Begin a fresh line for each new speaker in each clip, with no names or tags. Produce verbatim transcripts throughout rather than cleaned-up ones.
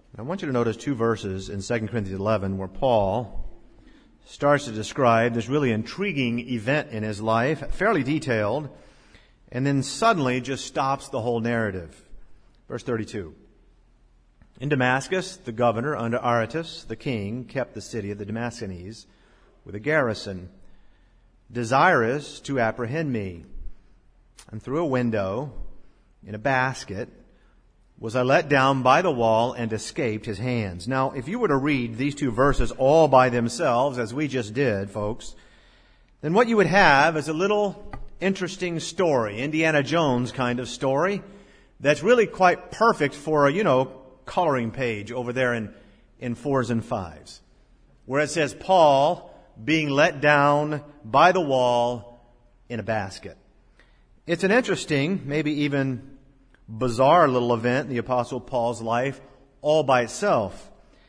I want you to notice two verses in Second Corinthians eleven where Paul starts to describe this really intriguing event in his life, fairly detailed, and then suddenly just stops the whole narrative. Verse thirty-two. In Damascus, the governor under Aretas, the king, kept the city of the Damascenes with a garrison, desirous to apprehend me. And through a window, in a basket, was I let down by the wall and escaped his hands. Now, if you were to read these two verses all by themselves, as we just did, folks, then what you would have is a little interesting story, Indiana Jones kind of story, that's really quite perfect for a, you know, coloring page over there in, in fours and fives, where it says Paul being let down by the wall in a basket. It's an interesting, maybe even bizarre little event in the Apostle Paul's life all by itself.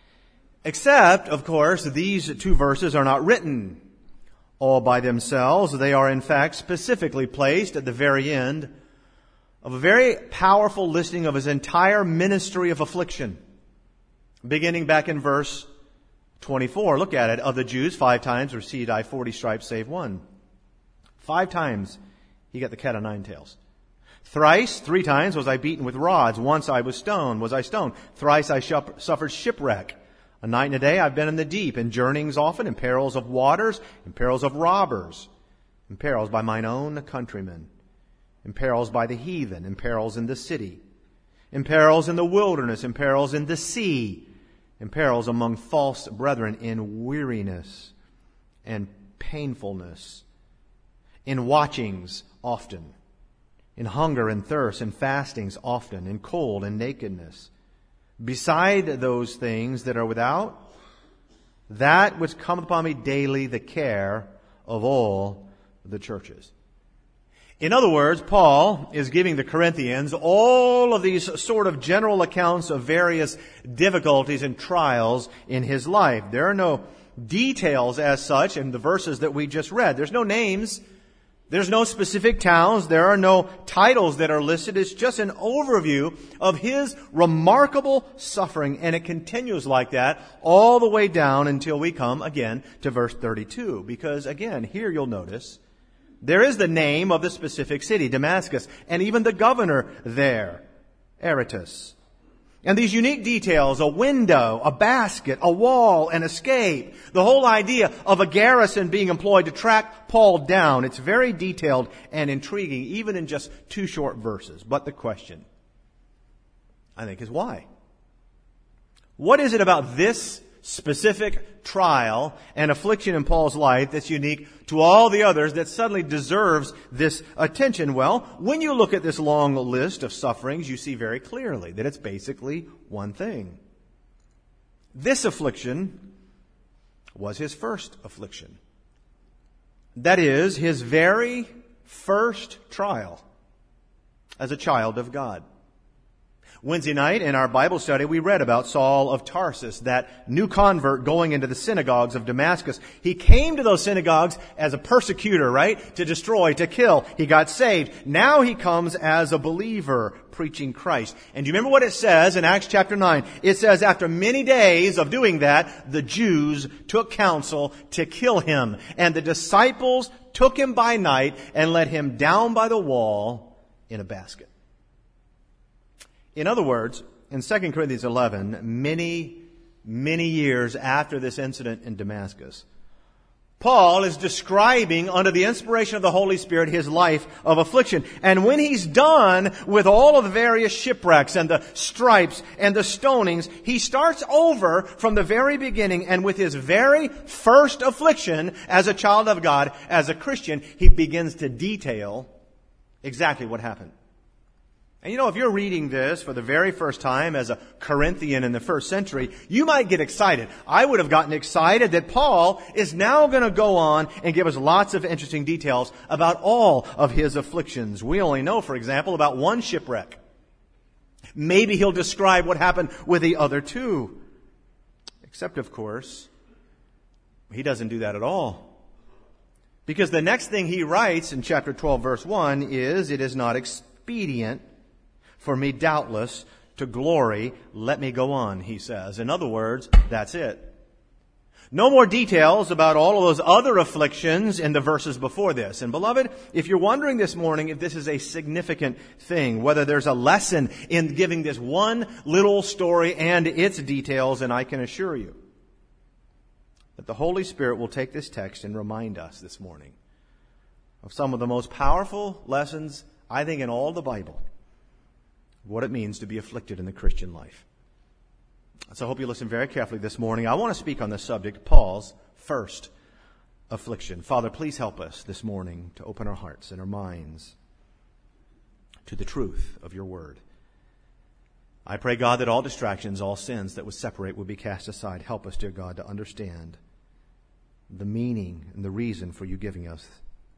Except, of course, these two verses are not written all by themselves. They are, in fact, specifically placed at the very end of a very powerful listing of his entire ministry of affliction, beginning back in verse twenty-four. Look at it. Of the Jews, five times received I forty stripes save one. Five times he got the cat o' nine tails. Thrice, three times was I beaten with rods. Once I was stoned. Was I stoned? Thrice I suffered shipwreck. A night and a day I've been in the deep, in journeyings often, in perils of waters, in perils of robbers, in perils by mine own countrymen, in perils by the heathen, in perils in the city, in perils in the wilderness, in perils in the sea, in perils among false brethren, in weariness and painfulness, in watchings often, in hunger and thirst, in fastings often, in cold and nakedness. Beside those things that are without, that which cometh upon me daily, the care of all the churches. In other words, Paul is giving the Corinthians all of these sort of general accounts of various difficulties and trials in his life. There are no details as such in the verses that we just read. There's no names. There's no specific towns. There are no titles that are listed. It's just an overview of his remarkable suffering. And it continues like that all the way down until we come again to verse thirty-two. Because again, here you'll notice there is the name of the specific city, Damascus, and even the governor there, Aretas. And these unique details, a window, a basket, a wall, an escape, the whole idea of a garrison being employed to track Paul down. It's very detailed and intriguing, even in just two short verses. But the question, I think, is why? What is it about this specific trial and affliction in Paul's life that's unique to all the others that suddenly deserves this attention? Well, when you look at this long list of sufferings, you see very clearly that it's basically one thing. This affliction was his first affliction. That is, his very first trial as a child of God. Wednesday night in our Bible study, we read about Saul of Tarsus, that new convert going into the synagogues of Damascus. He came to those synagogues as a persecutor, right? To destroy, to kill. He got saved. Now he comes as a believer preaching Christ. And do you remember what it says in Acts chapter nine? It says, after many days of doing that, the Jews took counsel to kill him. And the disciples took him by night and let him down by the wall in a basket. In other words, in Second Corinthians eleven, many, many years after this incident in Damascus, Paul is describing under the inspiration of the Holy Spirit his life of affliction. And when he's done with all of the various shipwrecks and the stripes and the stonings, he starts over from the very beginning, and with his very first affliction as a child of God, as a Christian, he begins to detail exactly what happened. And you know, if you're reading this for the very first time as a Corinthian in the first century, you might get excited. I would have gotten excited that Paul is now going to go on and give us lots of interesting details about all of his afflictions. We only know, for example, about one shipwreck. Maybe he'll describe what happened with the other two. Except, of course, he doesn't do that at all. Because the next thing he writes in chapter twelve, verse one is, it is not expedient for me, doubtless, to glory, let me go on, he says. In other words, that's it. No more details about all of those other afflictions in the verses before this. And beloved, if you're wondering this morning if this is a significant thing, whether there's a lesson in giving this one little story and its details, and I can assure you that the Holy Spirit will take this text and remind us this morning of some of the most powerful lessons, I think, in all the Bible, what it means to be afflicted in the Christian life. So I hope you listen very carefully this morning. I want to speak on this subject, Paul's first affliction. Father, please help us this morning to open our hearts and our minds to the truth of your word. I pray, God, that all distractions, all sins that would separate would be cast aside. Help us, dear God, to understand the meaning and the reason for you giving us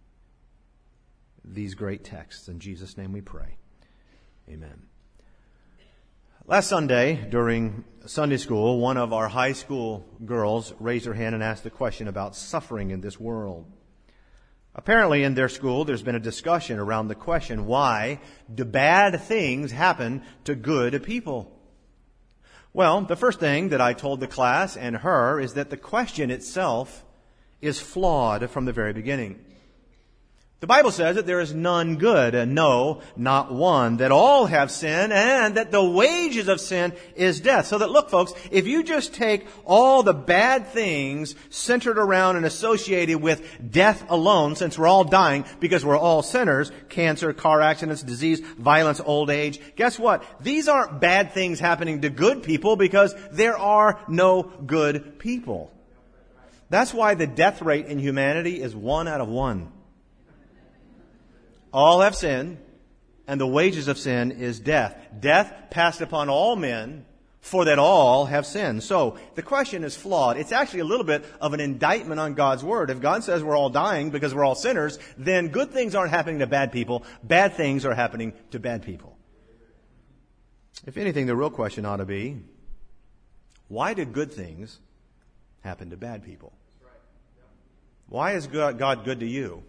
these great texts. In Jesus' name we pray. Amen. Last Sunday, during Sunday school, one of our high school girls raised her hand and asked a question about suffering in this world. Apparently, in their school, there's been a discussion around the question, why do bad things happen to good people? Well, the first thing that I told the class and her is that the question itself is flawed from the very beginning. The Bible says that there is none good, and no, not one, that all have sinned, and that the wages of sin is death. So that, look, folks, if you just take all the bad things centered around and associated with death alone, since we're all dying because we're all sinners, cancer, car accidents, disease, violence, old age, guess what? These aren't bad things happening to good people because there are no good people. That's why the death rate in humanity is one out of one. All have sinned, and the wages of sin is death. Death passed upon all men, for that all have sinned. So, the question is flawed. It's actually a little bit of an indictment on God's word. If God says we're all dying because we're all sinners, then good things aren't happening to bad people. Bad things are happening to bad people. If anything, the real question ought to be, why did good things happen to bad people? Why is God good to you,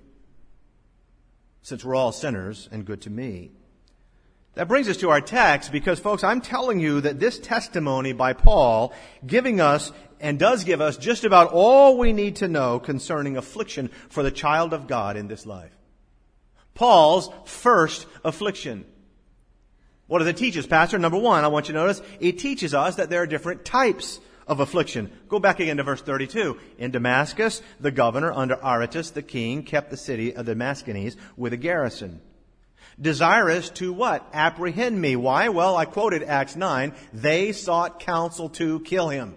since we're all sinners, and good to me? That brings us to our text, because, folks, I'm telling you that this testimony by Paul, giving us and does give us just about all we need to know concerning affliction for the child of God in this life. Paul's first affliction. What does it teach us, Pastor? Number one, I want you to notice, it teaches us that there are different types of affliction. Go back again to verse thirty-two. In Damascus, the governor under Aretas the king kept the city of Damascenes with a garrison, desirous to what? Apprehend me. Why? Well, I quoted Acts nine. They sought counsel to kill him.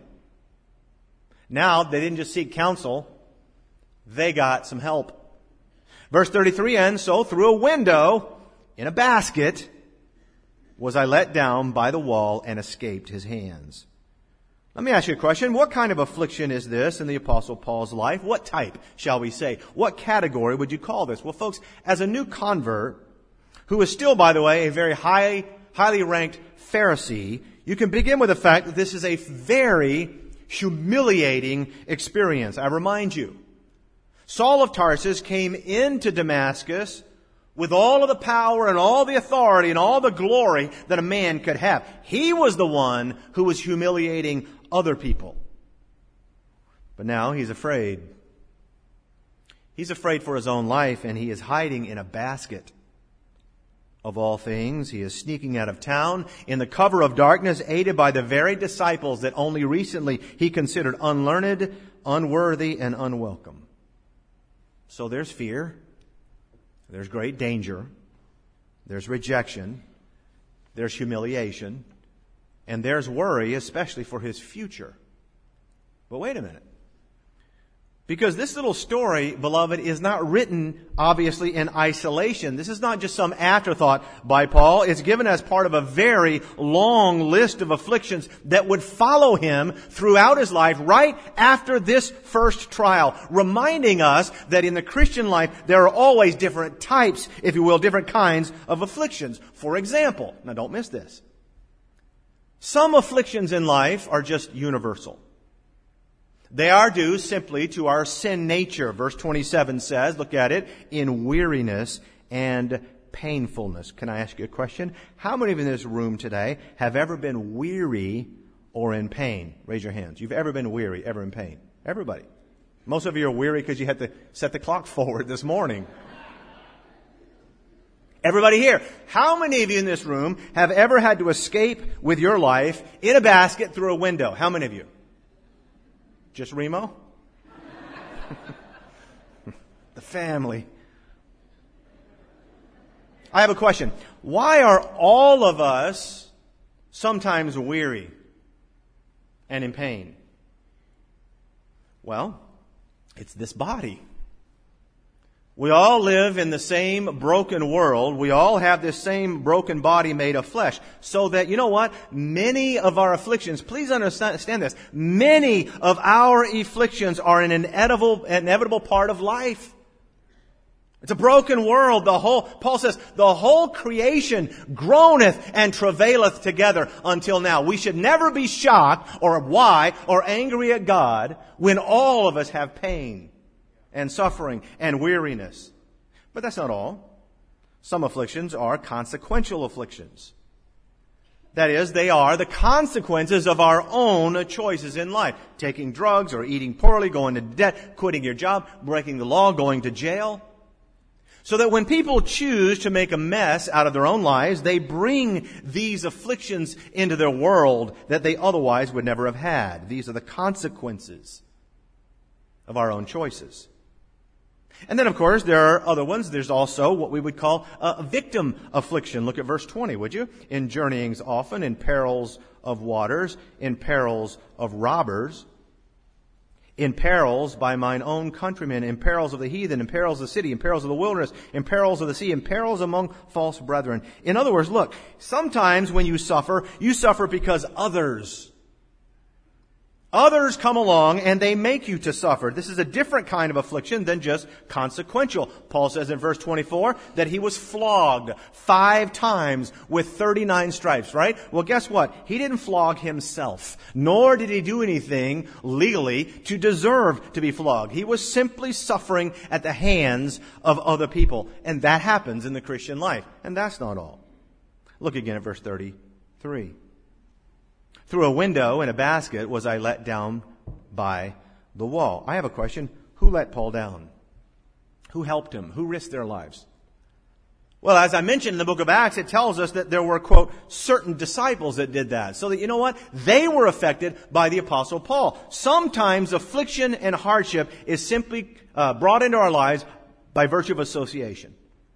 Now, they didn't just seek counsel. They got some help. Verse thirty-three ends, so through a window in a basket was I let down by the wall and escaped his hands. Let me ask you a question. What kind of affliction is this in the Apostle Paul's life? What type, shall we say? What category would you call this? Well, folks, as a new convert, who is still, by the way, a very high, highly ranked Pharisee, you can begin with the fact that this is a very humiliating experience. I remind you, Saul of Tarsus came into Damascus with all of the power and all the authority and all the glory that a man could have. He was the one who was humiliating other people. But now he's afraid. He's afraid for his own life, and he is hiding in a basket. Of all things, he is sneaking out of town in the cover of darkness, aided by the very disciples that only recently he considered unlearned, unworthy, and unwelcome. So there's fear. There's great danger. There's rejection. There's humiliation. And there's worry, especially for his future. But wait a minute. Because this little story, beloved, is not written, obviously, in isolation. This is not just some afterthought by Paul. It's given as part of a very long list of afflictions that would follow him throughout his life right after this first trial, reminding us that in the Christian life there are always different types, if you will, different kinds of afflictions. For example, now don't miss this, some afflictions in life are just universal. They are due simply to our sin nature. Verse twenty-seven says, look at it, in weariness and painfulness. Can I ask you a question? How many of you in this room today have ever been weary or in pain? Raise your hands. You've ever been weary, ever in pain? Everybody. Most of you are weary because you had to set the clock forward this morning. Everybody here. How many of you in this room have ever had to escape with your life in a basket through a window? How many of you? Just Remo? The family. I have a question. Why are all of us sometimes weary and in pain? Well, it's this body. We all live in the same broken world. We all have this same broken body made of flesh. So that, you know what? Many of our afflictions, please understand this, many of our afflictions are an inevitable, inevitable part of life. It's a broken world. The whole, Paul says, the whole creation groaneth and travaileth together until now. We should never be shocked or why or angry at God when all of us have pain and suffering and weariness. But that's not all. Some afflictions are consequential afflictions. That is, they are the consequences of our own choices in life. Taking drugs or eating poorly, going to debt, quitting your job, breaking the law, going to jail. So that when people choose to make a mess out of their own lives, they bring these afflictions into their world that they otherwise would never have had. These are the consequences of our own choices. And then, of course, there are other ones. There's also what we would call a victim affliction. Look at verse twenty, would you? In journeyings often, in perils of waters, in perils of robbers, in perils by mine own countrymen, in perils of the heathen, in perils of the city, in perils of the wilderness, in perils of the sea, in perils among false brethren. In other words, look, sometimes when you suffer, you suffer because others Others come along and they make you to suffer. This is a different kind of affliction than just consequential. Paul says in verse twenty-four that he was flogged five times with thirty-nine stripes, right? Well, guess what? He didn't flog himself, nor did he do anything legally to deserve to be flogged. He was simply suffering at the hands of other people. And that happens in the Christian life. And that's not all. Look again at verse thirty-three. Through a window in a basket was I let down by the wall. I have a question. Who let Paul down? Who helped him? Who risked their lives? Well, as I mentioned in the book of Acts, it tells us that there were, quote, certain disciples that did that. So that, you know what? They were affected by the Apostle Paul. Sometimes affliction and hardship is simply uh, brought into our lives by virtue of association.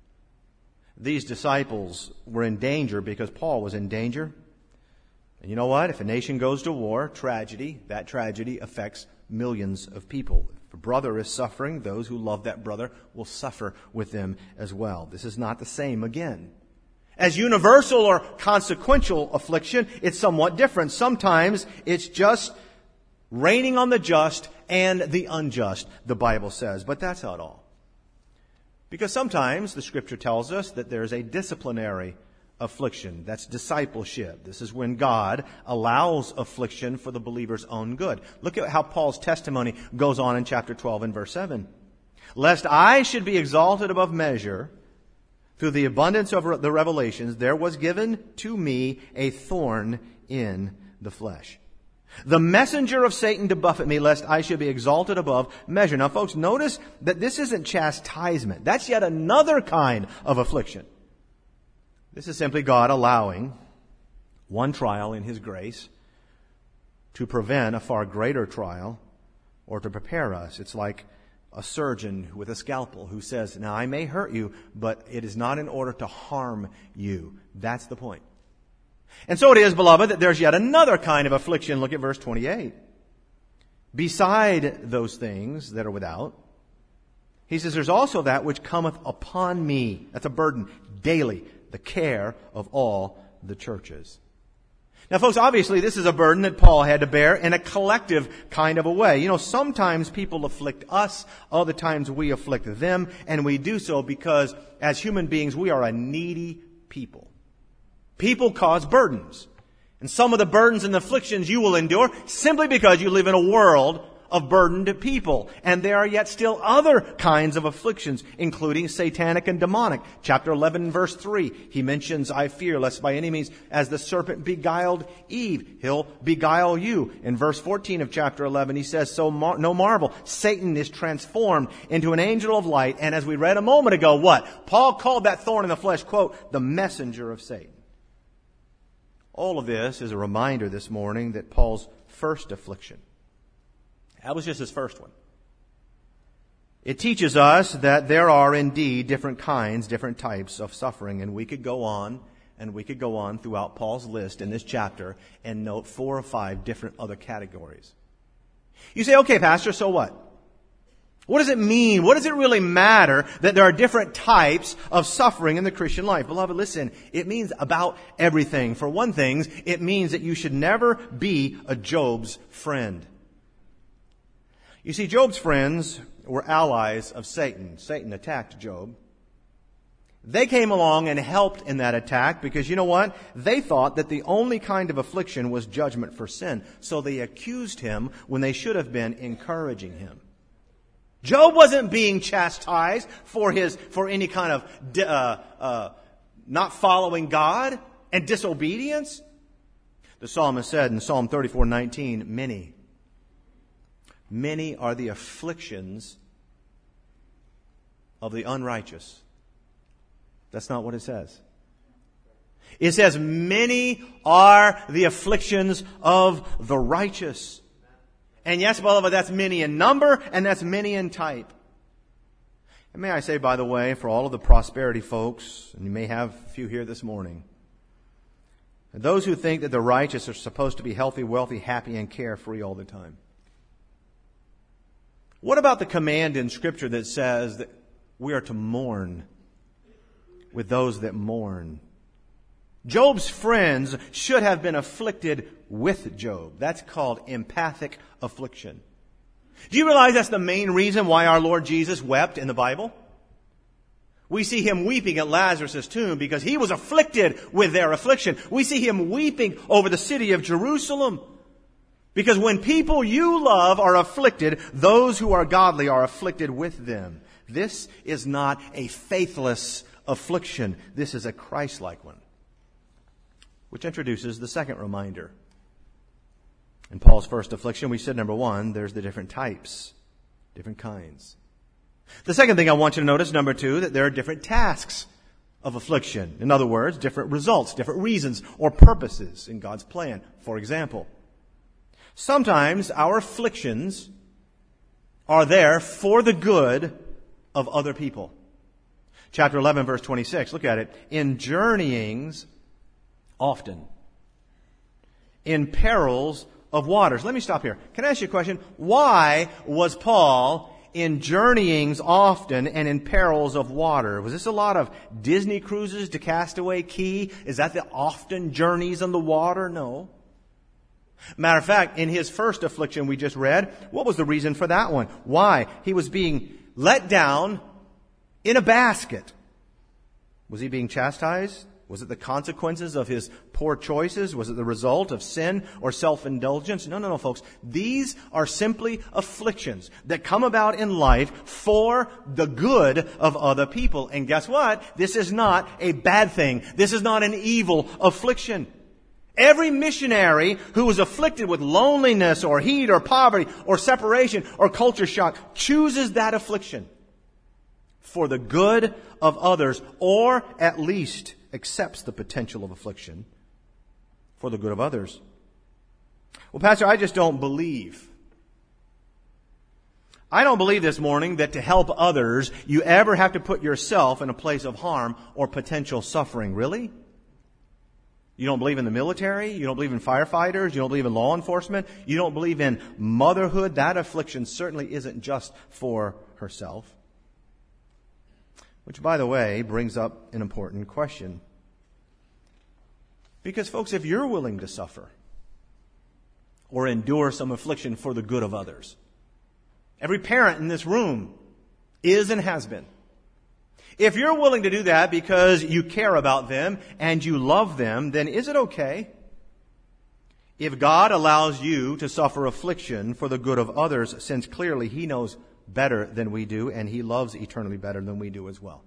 These disciples were in danger because Paul was in danger. And you know what? If a nation goes to war, tragedy, that tragedy affects millions of people. If a brother is suffering, those who love that brother will suffer with them as well. This is not the same again. As universal or consequential affliction, it's somewhat different. Sometimes it's just raining on the just and the unjust, the Bible says. But that's not all. Because sometimes the Scripture tells us that there's a disciplinary affliction. That's discipleship. This is when God allows affliction for the believer's own good. Look at how Paul's testimony goes on in chapter twelve and verse seven. Lest I should be exalted above measure through the abundance of the revelations, there was given to me a thorn in the flesh, the messenger of Satan to buffet me, lest I should be exalted above measure. Now, folks, notice that this isn't chastisement. That's yet another kind of affliction. This is simply God allowing one trial in His grace to prevent a far greater trial or to prepare us. It's like a surgeon with a scalpel who says, now I may hurt you, but it is not in order to harm you. That's the point. And so it is, beloved, that there's yet another kind of affliction. Look at verse twenty-eight. Beside those things that are without, he says, there's also that which cometh upon me. That's a burden daily. The care of all the churches. Now, folks, obviously this is a burden that Paul had to bear in a collective kind of a way. You know, sometimes people afflict us, other times we afflict them, and we do so because as human beings we are a needy people. People cause burdens. And some of the burdens and afflictions you will endure simply because you live in a world of burdened people. And there are yet still other kinds of afflictions, including satanic and demonic. Chapter eleven, verse three, he mentions, I fear lest by any means, as the serpent beguiled Eve, he'll beguile you. In verse fourteen of chapter eleven, he says, so mar- no marvel, Satan is transformed into an angel of light. And as we read a moment ago, what? Paul called that thorn in the flesh, quote, the messenger of Satan. All of this is a reminder this morning that Paul's first affliction, that was just his first one. It teaches us that there are indeed different kinds, different types of suffering. And we could go on and we could go on throughout Paul's list in this chapter and note four or five different other categories. You say, okay, Pastor, so what? What does it mean? What does it really matter that there are different types of suffering in the Christian life? Beloved, listen, it means about everything. For one thing, it means that you should never be a Job's friend. You see, Job's friends were allies of Satan. Satan attacked Job. They came along and helped in that attack because, you know what? They thought that the only kind of affliction was judgment for sin. So they accused him when they should have been encouraging him. Job wasn't being chastised for his, for any kind of, uh, uh, not following God and disobedience. The psalmist said in Psalm thirty-four nineteen, many, many are the afflictions of the unrighteous. That's not what it says. It says, many are the afflictions of the righteous. And yes, beloved, that's many in number and that's many in type. And may I say, by the way, for all of the prosperity folks, and you may have a few here this morning, those who think that the righteous are supposed to be healthy, wealthy, happy, and carefree all the time. What about the command in Scripture that says that we are to mourn with those that mourn? Job's friends should have been afflicted with Job. That's called empathic affliction. Do you realize that's the main reason why our Lord Jesus wept in the Bible? We see him weeping at Lazarus' tomb because he was afflicted with their affliction. We see him weeping over the city of Jerusalem because when people you love are afflicted, those who are godly are afflicted with them. This is not a faithless affliction. This is a Christ-like one. Which introduces the second reminder. In Paul's first affliction, we said, number one, there's the different types, different kinds. The second thing I want you to notice, number two, that there are different tasks of affliction. In other words, different results, different reasons or purposes in God's plan. For example, sometimes our afflictions are there for the good of other people. Chapter eleven, verse twenty-six, look at it. In journeyings often, in perils of waters. Let me stop here. Can I ask you a question? Why was Paul in journeyings often and in perils of water? Was this a lot of Disney cruises to Castaway Cay? Is that the often journeys on the water? No. Matter of fact, in his first affliction we just read, what was the reason for that one? Why? He was being let down in a basket. Was he being chastised? Was it the consequences of his poor choices? Was it the result of sin or self-indulgence? No, no, no, folks. These are simply afflictions that come about in life for the good of other people. And guess what? This is not a bad thing. This is not an evil affliction. Every missionary who is afflicted with loneliness or heat or poverty or separation or culture shock chooses that affliction for the good of others, or at least accepts the potential of affliction for the good of others. Well, Pastor, I just don't believe. I don't believe this morning that to help others, you ever have to put yourself in a place of harm or potential suffering. Really? You don't believe in the military? You don't believe in firefighters? You don't believe in law enforcement? You don't believe in motherhood? That affliction certainly isn't just for herself. Which, by the way, brings up an important question. Because, folks, if you're willing to suffer or endure some affliction for the good of others, every parent in this room is and has been. If you're willing to do that because you care about them and you love them, then is it okay? If God allows you to suffer affliction for the good of others, since clearly He knows better than we do, and He loves eternally better than we do as well.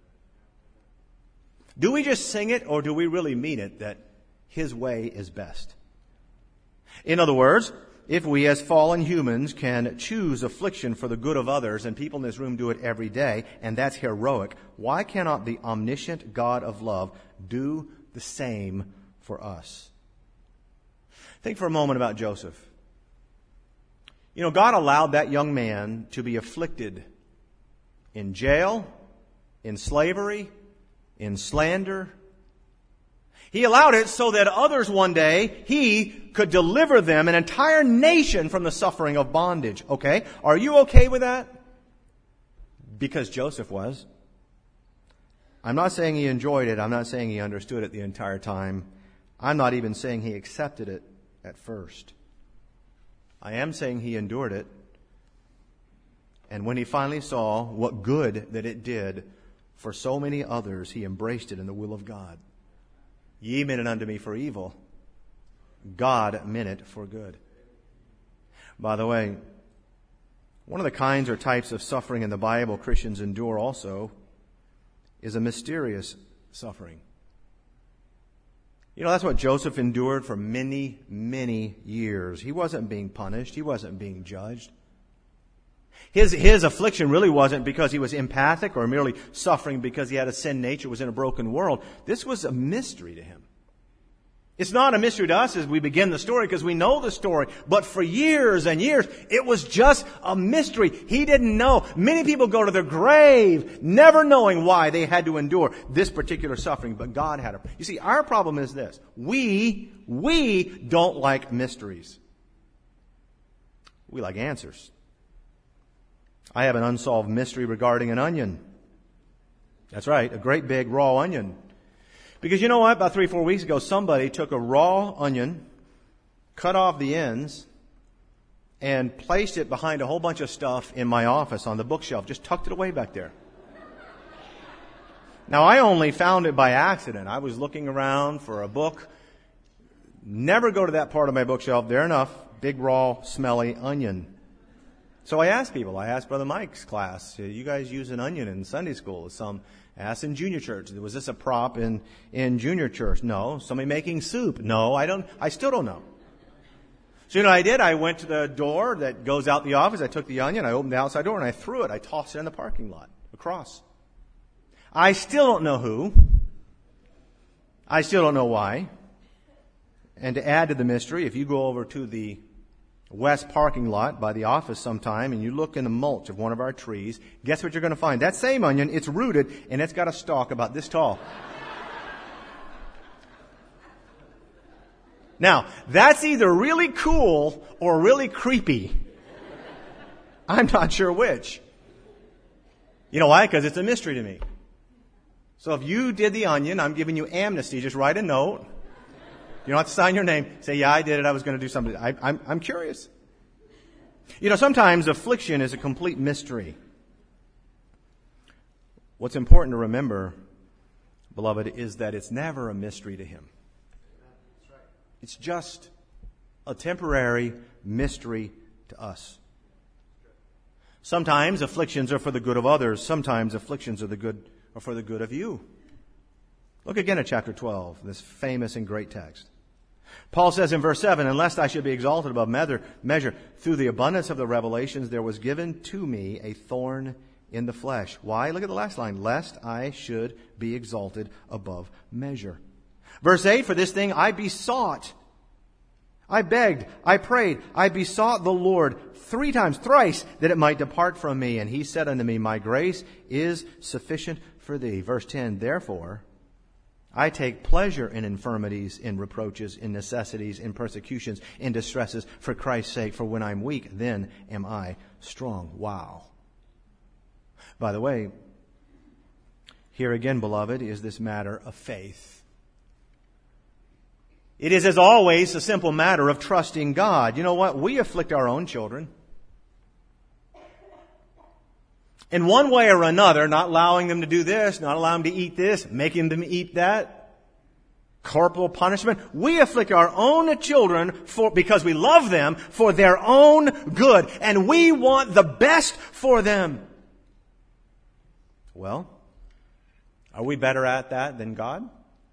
Do we just sing it, or do we really mean it that His way is best? In other words, if we as fallen humans can choose affliction for the good of others, and people in this room do it every day, and that's heroic, why cannot the omniscient God of love do the same for us? Think for a moment about Joseph. You know, God allowed that young man to be afflicted in jail, in slavery, in slander. He allowed it so that others one day, He could deliver them, an entire nation, from the suffering of bondage. Okay? Are you okay with that? Because Joseph was. I'm not saying he enjoyed it. I'm not saying he understood it the entire time. I'm not even saying he accepted it at first. I am saying he endured it. And when he finally saw what good that it did for so many others, he embraced it in the will of God. Ye meant it unto me for evil. God meant it for good. By the way, one of the kinds or types of suffering in the Bible Christians endure also is a mysterious suffering. You know, that's what Joseph endured for many, many years. He wasn't being punished. He wasn't being judged. His, his affliction really wasn't because he was empathic or merely suffering because he had a sin nature, was in a broken world. This was a mystery to him. It's not a mystery to us as we begin the story because we know the story. But for years and years, it was just a mystery. He didn't know. Many people go to their grave never knowing why they had to endure this particular suffering. But God had it. You see, our problem is this. We, we don't like mysteries. We like answers. I have an unsolved mystery regarding an onion. That's right, a great big raw onion. Because you know what? About three, four weeks ago, somebody took a raw onion, cut off the ends, and placed it behind a whole bunch of stuff in my office on the bookshelf. Just tucked it away back there. Now, I only found it by accident. I was looking around for a book. Never go to that part of my bookshelf. There enough. Big, raw, smelly onion. So I asked people. I asked Brother Mike's class, you guys use an onion in Sunday school? Some asked in junior church. Was this a prop in, in junior church? No. Somebody making soup? No, I don't, I still don't know. So you know what I did? I went to the door that goes out the office. I took the onion, I opened the outside door, and I threw it. I tossed it in the parking lot across. I still don't know who. I still don't know why. And to add to the mystery, if you go over to the west parking lot by the office sometime and you look in the mulch of one of our trees, guess what you're going to find? That same onion, it's rooted and it's got a stalk about this tall. Now, that's either really cool or really creepy. I'm not sure which. You know why? Because it's a mystery to me. So if you did the onion, I'm giving you amnesty. Just write a note. You don't have to sign your name. Say, yeah, I did it. I was going to do something. I, I'm, I'm curious. You know, sometimes affliction is a complete mystery. What's important to remember, beloved, is that it's never a mystery to Him. It's just a temporary mystery to us. Sometimes afflictions are for the good of others. Sometimes afflictions are the good are for the good of you. Look again at chapter twelve, this famous and great text. Paul says in verse seven, "And lest I should be exalted above measure, through the abundance of the revelations there was given to me a thorn in the flesh." Why? Look at the last line. "Lest I should be exalted above measure." Verse eight, "For this thing I besought." I begged, I prayed, I besought the Lord three times, thrice, that it might depart from me. And He said unto me, "My grace is sufficient for thee." Verse ten, "Therefore I take pleasure in infirmities, in reproaches, in necessities, in persecutions, in distresses, for Christ's sake. For when I'm weak, then am I strong." Wow. By the way, here again, beloved, is this matter of faith. It is, as always, a simple matter of trusting God. You know what? We afflict our own children. In one way or another, not allowing them to do this, not allowing them to eat this, making them eat that. corporal punishment. We afflict our own children for, because we love them for their own good. And we want the best for them. Well, are we better at that than God?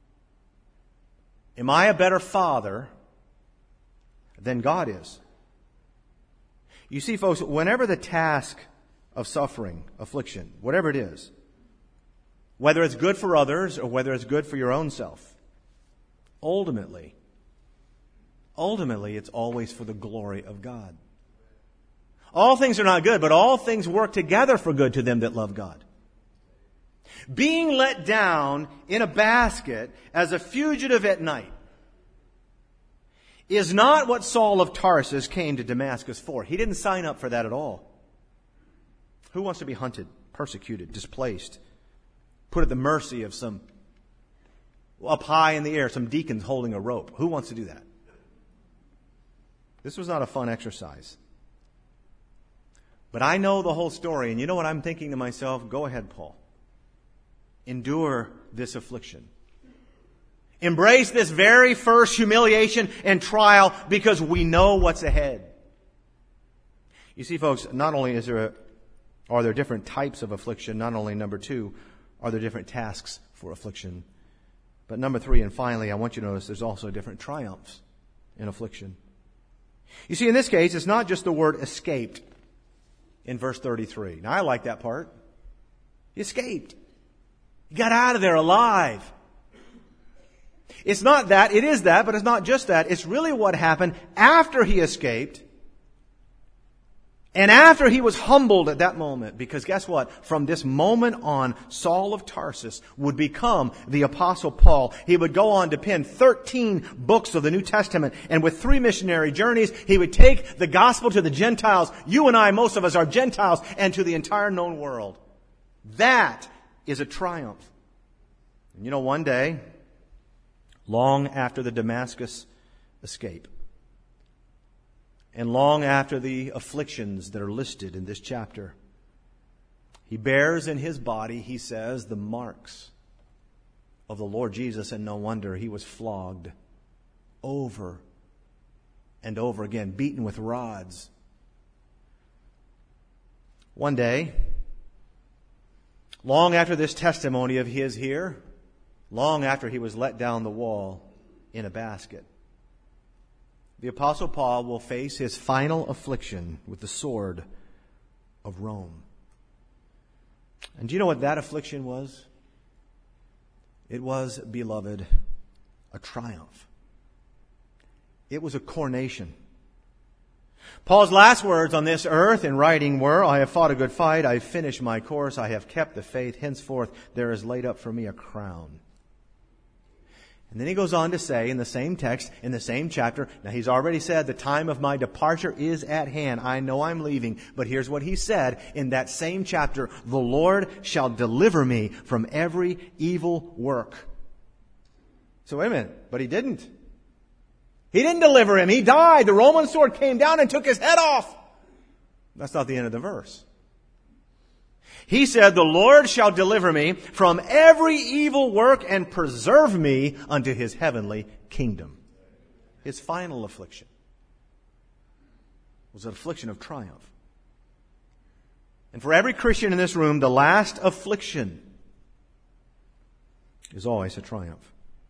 Am I a better father than God is? You see, folks, whenever the task of suffering, affliction, whatever it is, whether it's good for others or whether it's good for your own self, ultimately, ultimately, it's always for the glory of God. All things are not good, but all things work together for good to them that love God. Being let down in a basket as a fugitive at night is not what Saul of Tarsus came to Damascus for. He didn't sign up for that at all. Who wants to be hunted, persecuted, displaced, put at the mercy of some, up high in the air, some deacons holding a rope? Who wants to do that? This was not a fun exercise. But I know the whole story, and you know what I'm thinking to myself? Go ahead, Paul. Endure this affliction. Embrace this very first humiliation and trial because we know what's ahead. You see, folks, not only is there a, are there different types of affliction, not only, number two, are there different tasks for affliction, but number three, and finally, I want you to notice there's also different triumphs in affliction. You see, in this case, it's not just the word escaped in verse thirty-three. Now, I like that part. He escaped. He got out of there alive. It's not that. It is that, but it's not just that. It's really what happened after he escaped and after he was humbled at that moment. Because guess what? From this moment on, Saul of Tarsus would become the Apostle Paul. He would go on to pen thirteen books of the New Testament. And with three missionary journeys, he would take the gospel to the Gentiles. You and I, most of us, are Gentiles, and to the entire known world. That is a triumph. And you know, one day, long after the Damascus escape, and long after the afflictions that are listed in this chapter, he bears in his body, he says, the marks of the Lord Jesus, and no wonder he was flogged over and over again, beaten with rods. One day, long after this testimony of his here, long after he was let down the wall in a basket, the Apostle Paul will face his final affliction with the sword of Rome. And do you know what that affliction was? It was, beloved, a triumph. It was a coronation. Paul's last words on this earth in writing were, I have fought a good fight, I have finished my course, I have kept the faith, henceforth there is laid up for me a crown. And then he goes on to say in the same text, in the same chapter, now he's already said the time of my departure is at hand. I know I'm leaving, but here's what he said in that same chapter, the Lord shall deliver me from every evil work. So wait a minute, but he didn't. He didn't deliver him. He died. The Roman sword came down and took his head off. That's not the end of the verse. He said, the Lord shall deliver me from every evil work and preserve me unto his heavenly kingdom. His final affliction was an affliction of triumph. And for every Christian in this room, the last affliction is always a triumph.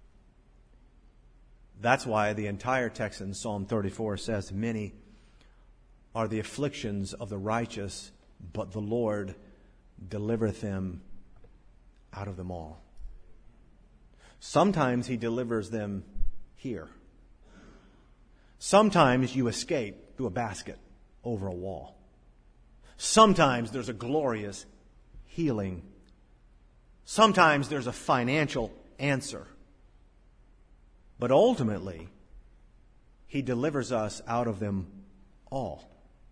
That's why the entire text in Psalm thirty-four says, many are the afflictions of the righteous, but the Lord delivereth them out of them all. Sometimes he delivers them here. Sometimes you escape through a basket over a wall. Sometimes there's a glorious healing. Sometimes there's a financial answer. But ultimately, he delivers us out of them all.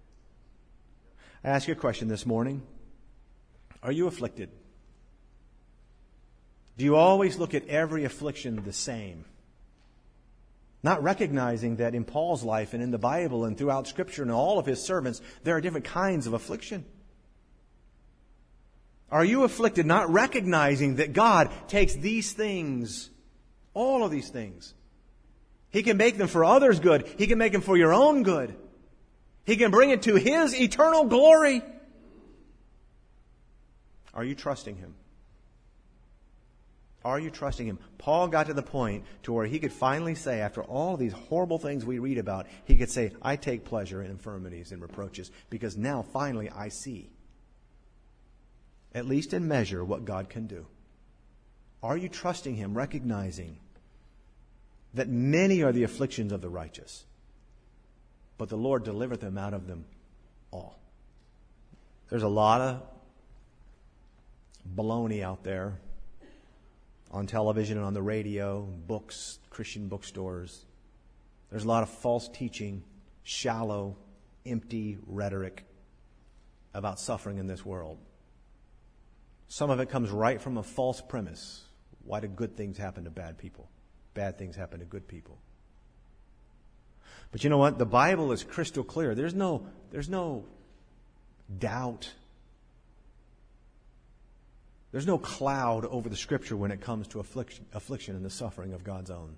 I ask you a question this morning. Are you afflicted? Do you always look at every affliction the same? Not recognizing that in Paul's life and in the Bible and throughout Scripture and all of his servants, there are different kinds of affliction. Are you afflicted not recognizing that God takes these things All of these things. He can make them for others' good. He can make them for your own good. He can bring it to His eternal glory. Are you trusting Him? Are you trusting Him? Paul got to the point to where he could finally say, after all these horrible things we read about, he could say, I take pleasure in infirmities and reproaches, because now finally I see, at least in measure, what God can do. Are you trusting Him, recognizing that many are the afflictions of the righteous, but the Lord delivereth them out of them all? There's a lot of baloney out there on television and on the radio, books, Christian bookstores. There's a lot of false teaching, shallow, empty rhetoric about suffering in this world. Some of it comes right from a false premise. Why do good things happen to bad people? Bad things happen to good people. But you know what? The Bible is crystal clear. There's no, there's no doubt. There's no cloud over the Scripture when it comes to affliction, affliction and the suffering of God's own.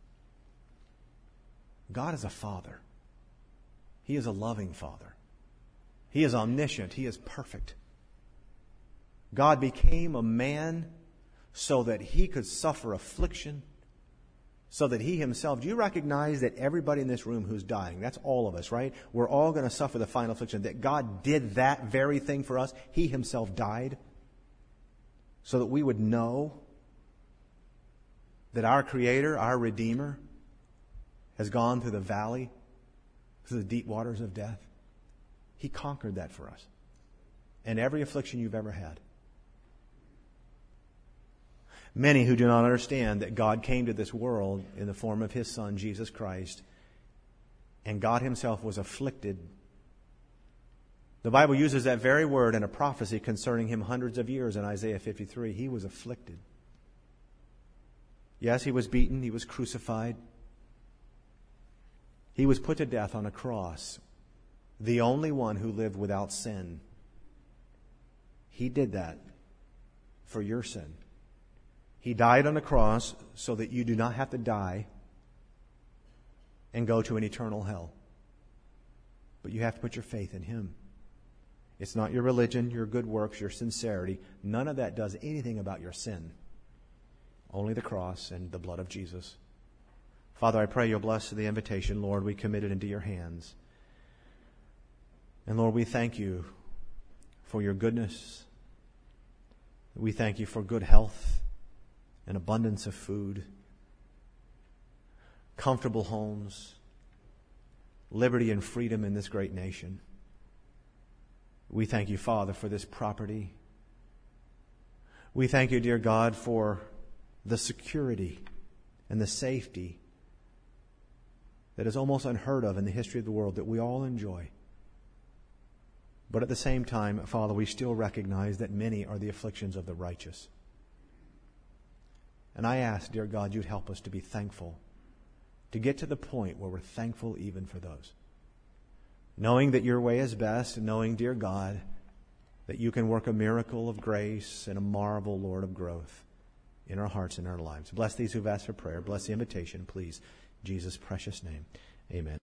God is a Father. He is a loving Father. He is omniscient. He is perfect. God became a man so that He could suffer affliction, so that He Himself... Do you recognize that everybody in this room who's dying, that's all of us, right? We're all going to suffer the final affliction. That God did that very thing for us. He Himself died so that we would know that our Creator, our Redeemer, has gone through the valley, through the deep waters of death. He conquered that for us. And every affliction you've ever had. Many who do not understand that God came to this world in the form of His Son, Jesus Christ, and God Himself was afflicted. The Bible uses that very word in a prophecy concerning Him hundreds of years in Isaiah fifty-three. He was afflicted. Yes, He was beaten. He was crucified. He was put to death on a cross. The only one who lived without sin. He did that for your sin. He died on the cross so that you do not have to die and go to an eternal hell. But you have to put your faith in Him. It's not your religion, your good works, your sincerity. None of that does anything about your sin. Only the cross and the blood of Jesus. Father, I pray You'll bless the invitation. Lord, we commit it into Your hands. And Lord, we thank You for Your goodness. We thank You for good health, an abundance of food, comfortable homes, liberty and freedom in this great nation. We thank You, Father, for this property. We thank You, dear God, for the security and the safety that is almost unheard of in the history of the world that we all enjoy. But at the same time, Father, we still recognize that many are the afflictions of the righteous. And I ask, dear God, You'd help us to be thankful, to get to the point where we're thankful even for those. Knowing that Your way is best, and knowing, dear God, that You can work a miracle of grace and a marvel, Lord, of growth in our hearts and our lives. Bless these who've asked for prayer. Bless the invitation, please. In Jesus' precious name, amen.